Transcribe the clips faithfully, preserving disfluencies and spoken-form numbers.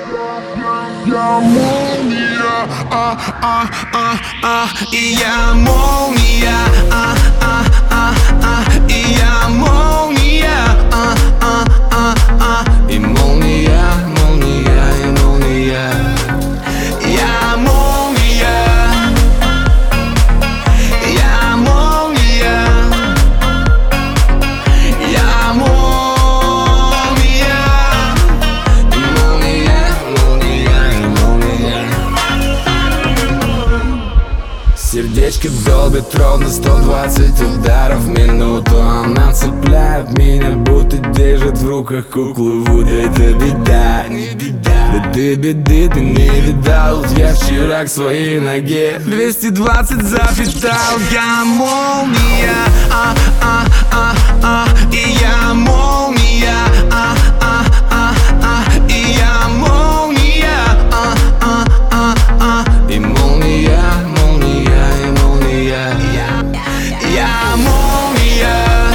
Я молния, а, а, а, а, и я молния, а, а, а, а, и я молния, а, а, а, а, и молния, молния, и молния. Я молния, я молния, я молния, и молния, молния, и молния. Сердечко долбит ровно сто двадцать ударов в минуту. Она цепляет меня, будто держит в руках куклу Вуду. Это беда, не беда. Да ты беды ты не видал. Я вчера к своей ноге двести двадцать запитал. Я молния, а, а, а, а, и я молния, а, а, а, а, и я молния, а, а, а, а, и молния, молния, и молния. Я молния,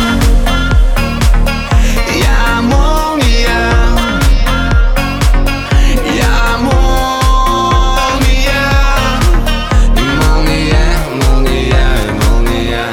я молния, я молния, и молния, молния, и молния.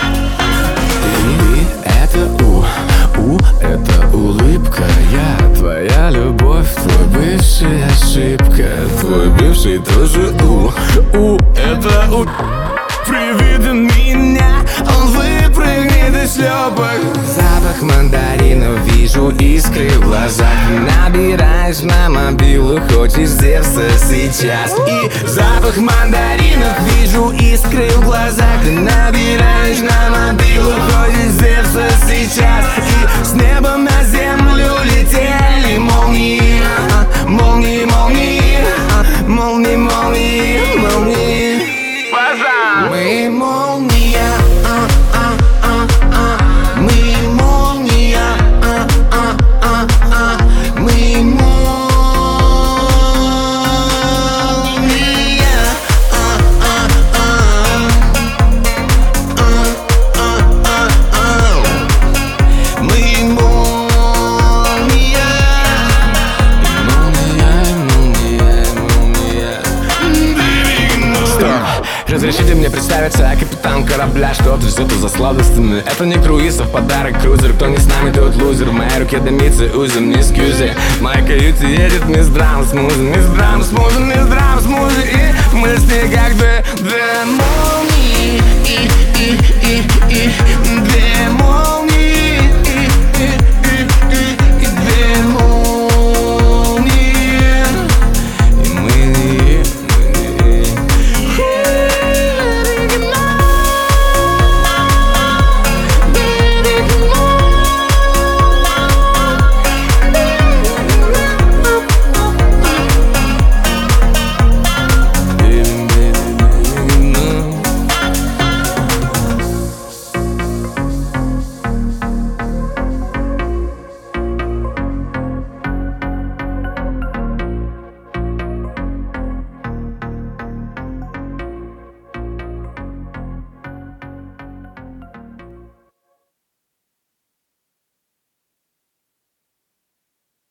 И это у, у, это улыбка. Я твоя любовь, твой бывший ошибка. Твой бывший тоже у, у, это у. При виде меня он выпрыгнет из шлепок. Запах мандаринов, вижу искры в глазах. Набираешь на мобилу, хочешь Зевса сейчас. И запах мандаринов, вижу искры в глазах. Ты набираешь на мобилу, хочешь Зевса сейчас. И с неба на землю летели молнии, молнии, молнии, молнии, молнии, молнии. Мы молния, а, а, а, а. Мы молния, а, а, а, а. Мы молния, а, а, а. А, а, а, а. Мы молния. Молния, молния, молния. Стоп. Разрешите мне представиться, капитан корабля, что везет за сладостями. Это не круиз, а в подарок крузер. Кто не с нами, тот лузер. В моей руке дымится узел, не скьюзи. В моей каюте едет мисс Драм смузи, мисс Драм смузи, мисс Драм смузи. И мы с ней как две, две молнии. И, и, и, и,